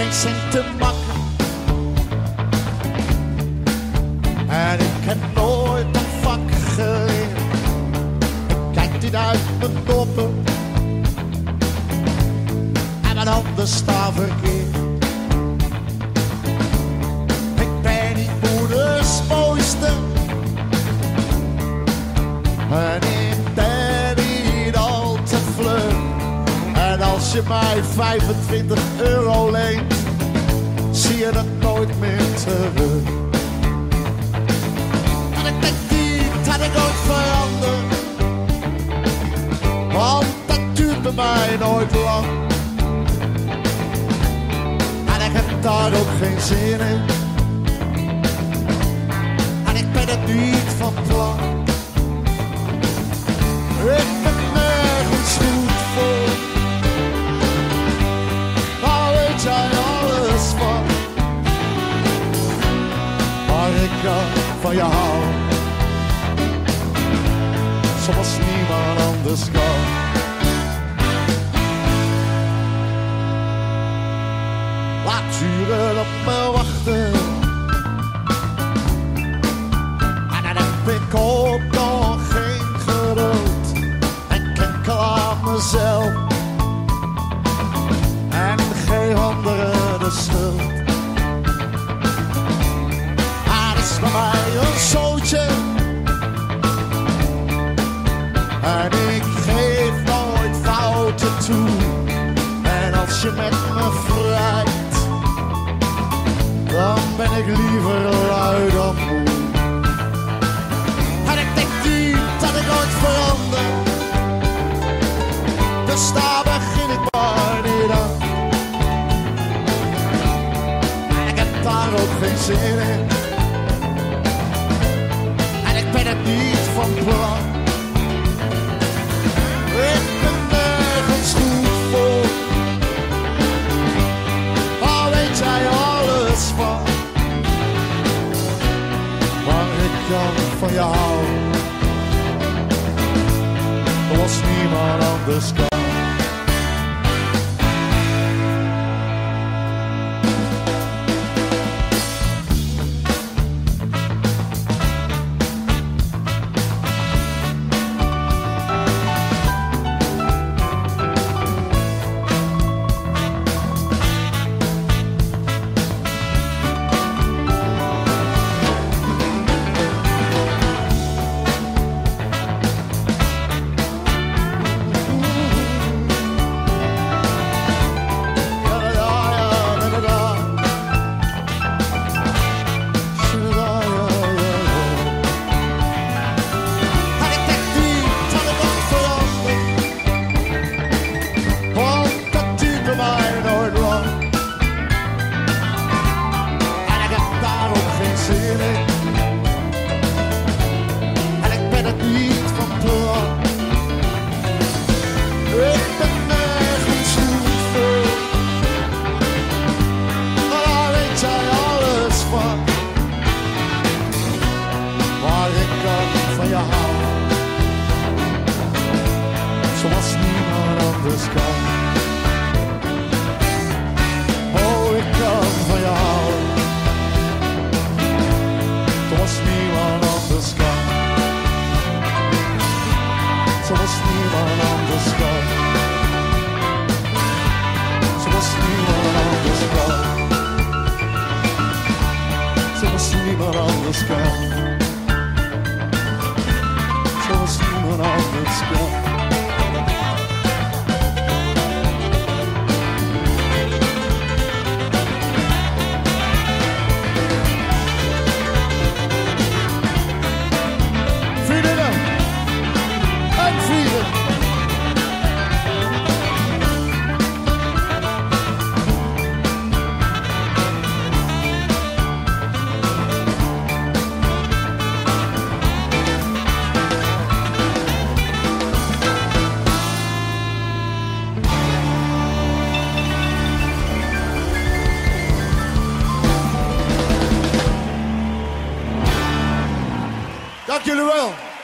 geen cent te makken. En ik heb nooit een vak geleerd. Ik kijk niet uit mijn doppen. En mijn handen staan verkeerd. Ik ben niet moeders mooiste. En ik ben niet al te vlug. En als je mij 25 euro leent, zie je dat nooit meer terug. En ik denk niet dat ik ooit verander, want dat duurt bij mij nooit lang. En ik heb daar ook geen zin in. En ik ben het niet van plan. Ik ben nergens goed voor. Daar weet jij alles van. Maar ik kan van je houden, zoals niemand anders kan. Laat uren op me wachten. En dan heb ik ook nog geen geduld. Ik enkel aan mezelf en geef anderen de schuld. Het is bij mij een zootje en ik geef nooit fouten toe. En als je met me vrijt, dan ben ik liever lui dan moe. En ik denk niet dat ik ooit verander, dus daar begin ik maar niet aan. En ik heb daar ook geen zin in. En ik ben het niet van plan. Ik ben nergens goed voor. Al weet jij alles van. Maar ik kan van je houden, zoals niemand anders kan. Zoals niemand anders kan. Oh, ik kan van je houden, zoals niemand anders kan. Zoals niemand anders kan. Zoals niemand anders kan. Zoals niemand anders kan. Zoals niemand anders kan. Dank jullie wel.